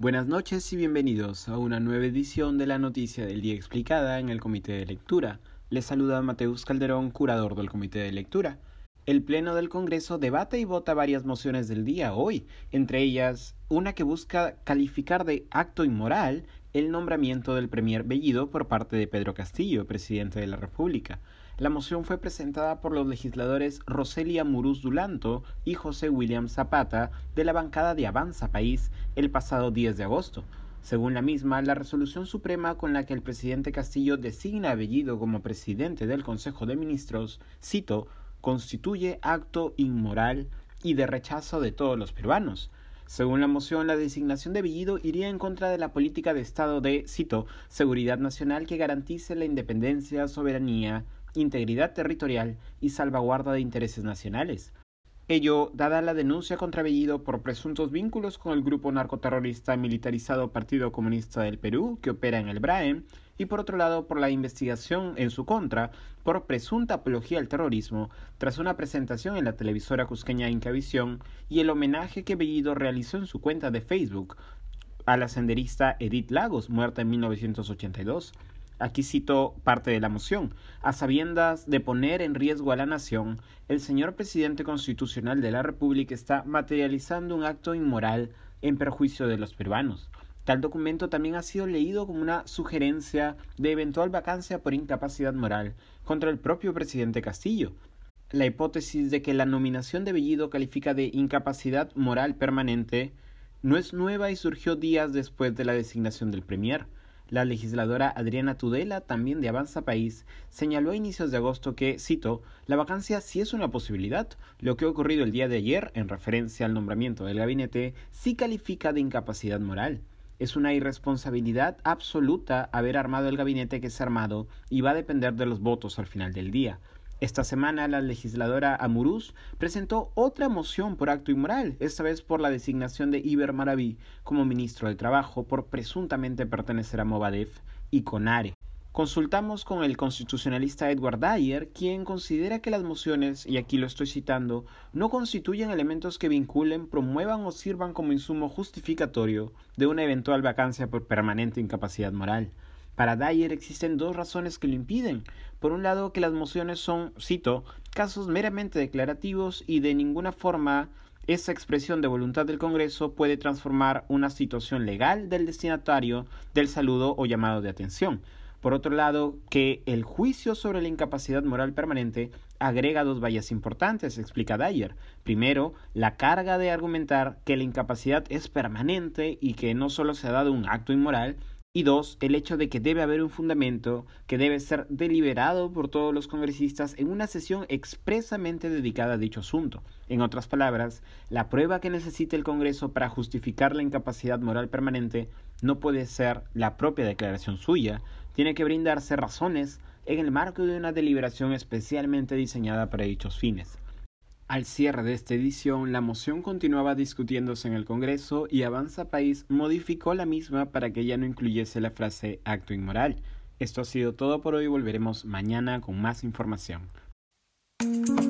Buenas noches y bienvenidos a una nueva edición de la Noticia del Día explicada en el Comité de Lectura. Les saluda Mateus Calderón, curador del Comité de Lectura. El Pleno del Congreso debate y vota varias mociones del día hoy, entre ellas una que busca calificar de acto inmoral el nombramiento del Premier Bellido por parte de Pedro Castillo, presidente de la República. La moción fue presentada por los legisladores Roselia Amurús Dulanto y José William Zapata de la bancada de Avanza País el pasado 10 de agosto. Según la misma, la resolución suprema con la que el presidente Castillo designa a Bellido como presidente del Consejo de Ministros, cito, constituye acto inmoral y de rechazo de todos los peruanos. Según la moción, la designación de Bellido iría en contra de la política de Estado de, cito, seguridad nacional que garantice la independencia, soberanía, integridad territorial y salvaguarda de intereses nacionales. Ello, dada la denuncia contra Bellido por presuntos vínculos con el grupo narcoterrorista militarizado Partido Comunista del Perú, que opera en el BRAE, y por otro lado por la investigación en su contra por presunta apología al terrorismo, tras una presentación en la televisora cusqueña Incavisión y el homenaje que Bellido realizó en su cuenta de Facebook a la senderista Edith Lagos, muerta en 1982. Aquí cito parte de la moción. A sabiendas de poner en riesgo a la nación, el señor presidente constitucional de la República está materializando un acto inmoral en perjuicio de los peruanos. Tal documento también ha sido leído como una sugerencia de eventual vacancia por incapacidad moral contra el propio presidente Castillo. La hipótesis de que la nominación de Bellido califica de incapacidad moral permanente no es nueva y surgió días después de la designación del Premier. La legisladora Adriana Tudela, también de Avanza País, señaló a inicios de agosto que, cito, la vacancia sí es una posibilidad. Lo que ha ocurrido el día de ayer, en referencia al nombramiento del gabinete, sí califica de incapacidad moral. Es una irresponsabilidad absoluta haber armado el gabinete que se ha armado y va a depender de los votos al final del día. Esta semana la legisladora Amurús presentó otra moción por acto inmoral, esta vez por la designación de Iber Maraví como ministro de Trabajo por presuntamente pertenecer a Movadef y CONARE. Consultamos con el constitucionalista Edward Dyer, quien considera que las mociones, y aquí lo estoy citando, no constituyen elementos que vinculen, promuevan o sirvan como insumo justificatorio de una eventual vacancia por permanente incapacidad moral. Para Dyer existen dos razones que lo impiden. Por un lado, que las mociones son, cito, casos meramente declarativos y de ninguna forma esa expresión de voluntad del Congreso puede transformar una situación legal del destinatario del saludo o llamado de atención. Por otro lado, que el juicio sobre la incapacidad moral permanente agrega dos vallas importantes, explica Dyer. Primero, la carga de argumentar que la incapacidad es permanente y que no solo se ha dado un acto inmoral, y dos, el hecho de que debe haber un fundamento que debe ser deliberado por todos los congresistas en una sesión expresamente dedicada a dicho asunto. En otras palabras, la prueba que necesita el Congreso para justificar la incapacidad moral permanente no puede ser la propia declaración suya, tiene que brindarse razones en el marco de una deliberación especialmente diseñada para dichos fines. Al cierre de esta edición, la moción continuaba discutiéndose en el Congreso y Avanza País modificó la misma para que ya no incluyese la frase acto inmoral. Esto ha sido todo por hoy, volveremos mañana con más información.